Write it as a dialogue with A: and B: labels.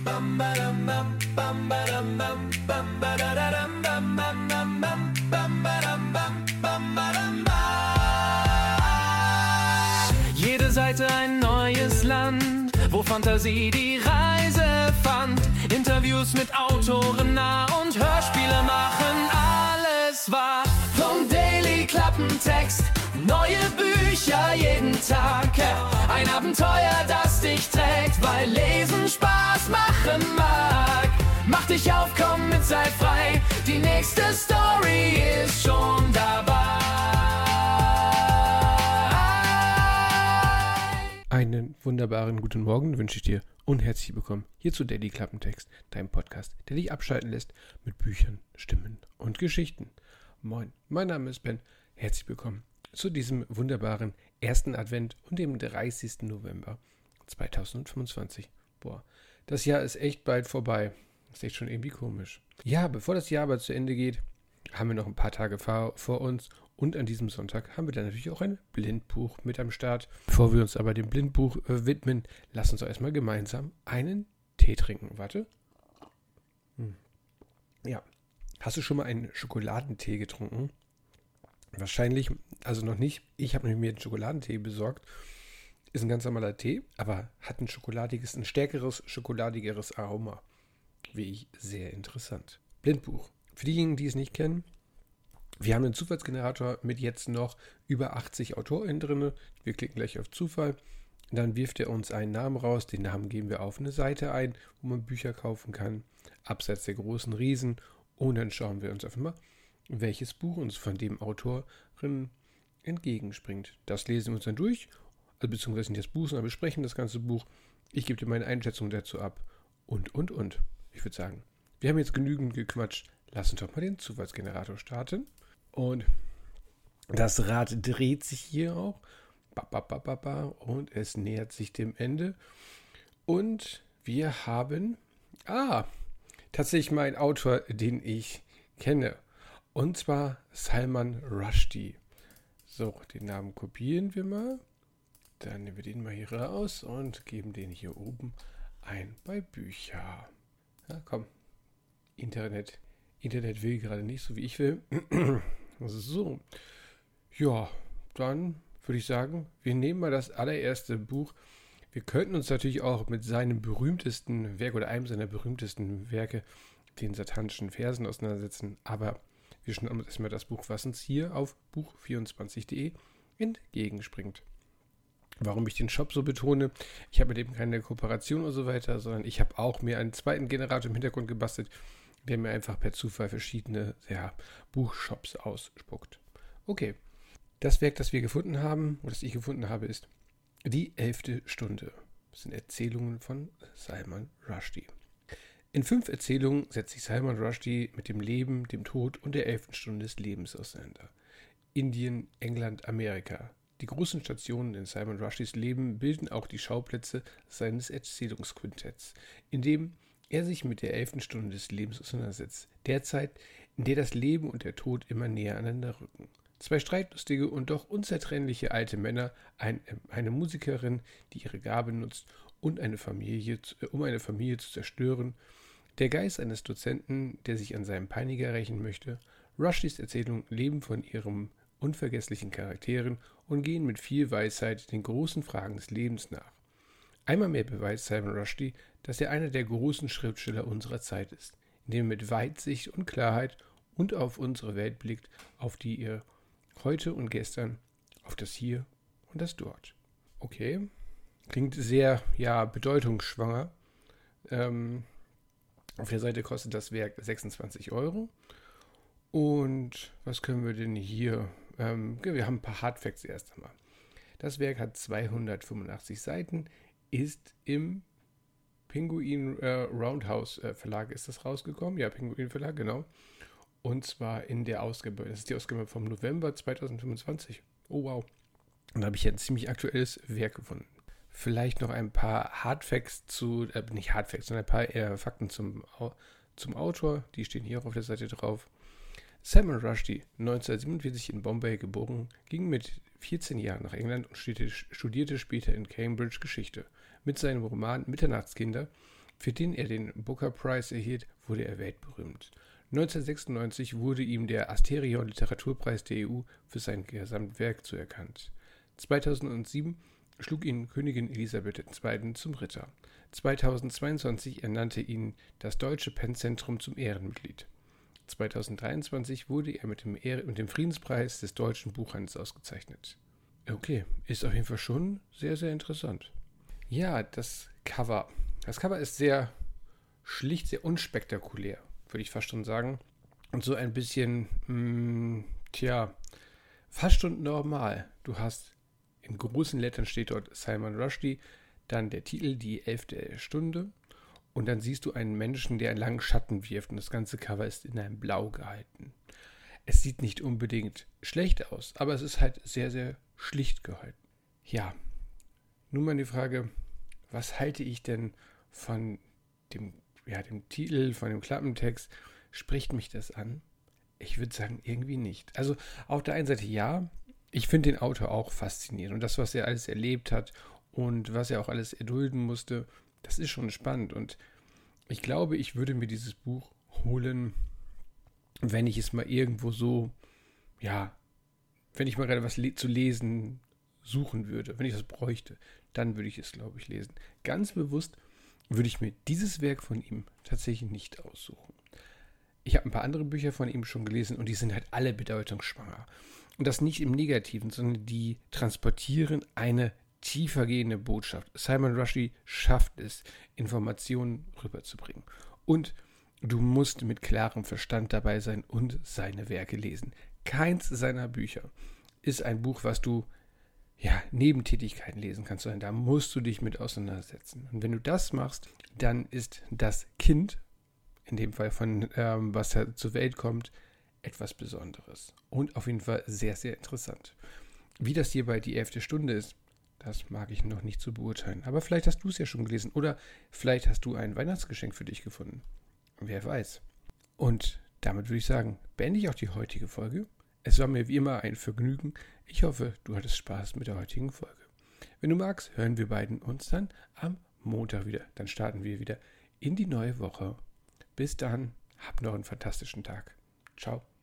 A: Jede Seite ein neues Land, wo Fantasie die Reise fand. Interviews mit Autoren nah und Hörspiele machen alles wahr. Vom Daily Klappentext, neue Bücher jeden Tag. Ein Abenteuer, das dich trägt, weil Lesen Spaß machen mag. Mach dich auf, komm mit, sei frei, die nächste Story ist schon dabei.
B: Einen wunderbaren guten Morgen wünsche ich dir und herzlich willkommen hier zu Daily Klappentext, deinem Podcast, der dich abschalten lässt mit Büchern, Stimmen und Geschichten. Moin, mein Name ist Ben, herzlich willkommen zu diesem wunderbaren ersten Advent und dem 30. November 2025. Boah, das Jahr ist echt bald vorbei. Das ist echt schon irgendwie komisch. Ja, bevor das Jahr aber zu Ende geht, haben wir noch ein paar Tage vor uns. Und an diesem Sonntag haben wir dann natürlich auch ein Blindbuch mit am Start. Bevor wir uns aber dem Blindbuch widmen, lass uns doch erstmal gemeinsam einen Tee trinken. Warte. Ja. Hast du schon mal einen Schokoladentee getrunken? Wahrscheinlich, also noch nicht. Ich habe mir einen Schokoladentee besorgt. Ist ein ganz normaler Tee, aber hat ein stärkeres, schokoladigeres Aroma. Wie ich sehr interessant. Blindbuch. Für diejenigen, die es nicht kennen, wir haben einen Zufallsgenerator mit jetzt noch über 80 AutorInnen drin. Wir klicken gleich auf Zufall. Dann wirft er uns einen Namen raus. Den Namen geben wir auf eine Seite ein, wo man Bücher kaufen kann. Abseits der großen Riesen. Und dann schauen wir uns einfach mal, welches Buch uns von dem Autorin entgegenspringt. Das lesen wir uns dann durch. Also beziehungsweise nicht das Buch, sondern besprechen das ganze Buch. Ich gebe dir meine Einschätzung dazu ab. Und. Ich würde sagen, wir haben jetzt genügend gequatscht. Lass uns doch mal den Zufallsgenerator starten. Und das Rad dreht sich hier auch. Und es nähert sich dem Ende. Und wir haben, tatsächlich mal einen Autor, den ich kenne. Und zwar Salman Rushdie. So, den Namen kopieren wir mal. Dann nehmen wir den mal hier raus und geben den hier oben ein bei Bücher. Ja, komm. Internet will gerade nicht, so wie ich will. So. Ja, dann würde ich sagen, wir nehmen mal das allererste Buch. Wir könnten uns natürlich auch mit seinem berühmtesten Werk oder einem seiner berühmtesten Werke, den satanischen Versen, auseinandersetzen. Aber wir schauen uns erstmal das Buch, was uns hier auf buch24.de entgegenspringt. Warum ich den Shop so betone, ich habe mit eben keine Kooperation und so weiter, sondern ich habe auch mir einen zweiten Generator im Hintergrund gebastelt, der mir einfach per Zufall verschiedene Buchshops ausspuckt. Okay, das Werk, das wir gefunden haben, oder das ich gefunden habe, ist Die 11. Stunde. Das sind Erzählungen von Salman Rushdie. In 5 Erzählungen setzt sich Salman Rushdie mit dem Leben, dem Tod und der 11. Stunde des Lebens auseinander. Indien, England, Amerika. Die großen Stationen in Salman Rushdies Leben bilden auch die Schauplätze seines Erzählungsquintetts, in dem er sich mit der 11. Stunde des Lebens auseinandersetzt. Der Zeit, in der das Leben und der Tod immer näher aneinander rücken. 2 streitlustige und doch unzertrennliche alte Männer, eine Musikerin, die ihre Gabe nutzt, und um eine Familie zu zerstören. Der Geist eines Dozenten, der sich an seinem Peiniger rächen möchte. Rushdies Erzählungen leben von ihren unvergesslichen Charakteren und gehen mit viel Weisheit den großen Fragen des Lebens nach. Einmal mehr beweist Salman Rushdie, dass er einer der großen Schriftsteller unserer Zeit ist, indem er mit Weitsicht und Klarheit und auf unsere Welt blickt, auf die ihr heute und gestern, auf das Hier und das Dort. Okay, klingt sehr, bedeutungsschwanger. Auf der Seite kostet das Werk 26 €. Und was können wir denn hier? Wir haben ein paar Hardfacts erst einmal. Das Werk hat 285 Seiten, ist im Penguin Roundhouse Verlag ist das rausgekommen. Ja, Penguin Verlag, genau. Und zwar in der Ausgabe, das ist die Ausgabe vom November 2025. Oh wow. Und da habe ich ein ziemlich aktuelles Werk gefunden. Vielleicht noch ein paar Hardfacts nicht Hardfacts, sondern ein paar Fakten zum Autor. Die stehen hier auch auf der Seite drauf. Salman Rushdie, 1947 in Bombay geboren, ging mit 14 Jahren nach England und studierte später in Cambridge Geschichte. Mit seinem Roman Mitternachtskinder für den er den Booker Prize erhielt, wurde er weltberühmt. 1996 wurde ihm der Asterion Literaturpreis der EU für sein Gesamtwerk zuerkannt. 2007 schlug ihn Königin Elisabeth II. Zum Ritter. 2022 ernannte ihn das Deutsche PEN-Zentrum zum Ehrenmitglied. 2023 wurde er mit dem Friedenspreis des Deutschen Buchhandels ausgezeichnet. Okay, ist auf jeden Fall schon sehr, sehr interessant. Ja, das Cover. Das Cover ist sehr schlicht, sehr unspektakulär, würde ich fast schon sagen. Und so ein bisschen, fast schon normal. Du hast in großen Lettern steht dort Salman Rushdie, dann der Titel, die 11. Stunde. Und dann siehst du einen Menschen, der einen langen Schatten wirft. Und das ganze Cover ist in einem Blau gehalten. Es sieht nicht unbedingt schlecht aus, aber es ist halt sehr, sehr schlicht gehalten. Ja, nun mal die Frage, was halte ich denn von dem Titel, von dem Klappentext? Spricht mich das an? Ich würde sagen, irgendwie nicht. Also auf der einen Seite ja, ich finde den Autor auch faszinierend. Und das, was er alles erlebt hat und was er auch alles erdulden musste, das ist schon spannend. Und ich glaube, ich würde mir dieses Buch holen, wenn ich es mal irgendwo so, wenn ich mal gerade was zu lesen suchen würde, wenn ich das bräuchte, dann würde ich es, glaube ich, lesen. Ganz bewusst würde ich mir dieses Werk von ihm tatsächlich nicht aussuchen. Ich habe ein paar andere Bücher von ihm schon gelesen und die sind halt alle bedeutungsschwanger. Und das nicht im Negativen, sondern die transportieren eine tiefergehende Botschaft. Salman Rushdie schafft es, Informationen rüberzubringen. Und du musst mit klarem Verstand dabei sein und seine Werke lesen. Keins seiner Bücher ist ein Buch, was du neben Tätigkeiten lesen kannst, sondern da musst du dich mit auseinandersetzen. Und wenn du das machst, dann ist das Kind, in dem Fall von was da zur Welt kommt, etwas Besonderes. Und auf jeden Fall sehr, sehr interessant. Wie das hier bei die 11. Stunde ist, das mag ich noch nicht zu beurteilen. Aber vielleicht hast du es ja schon gelesen oder vielleicht hast du ein Weihnachtsgeschenk für dich gefunden. Wer weiß. Und damit würde ich sagen, beende ich auch die heutige Folge. Es war mir wie immer ein Vergnügen. Ich hoffe, du hattest Spaß mit der heutigen Folge. Wenn du magst, hören wir beiden uns dann am Montag wieder. Dann starten wir wieder in die neue Woche. Bis dann, hab noch einen fantastischen Tag. Ciao.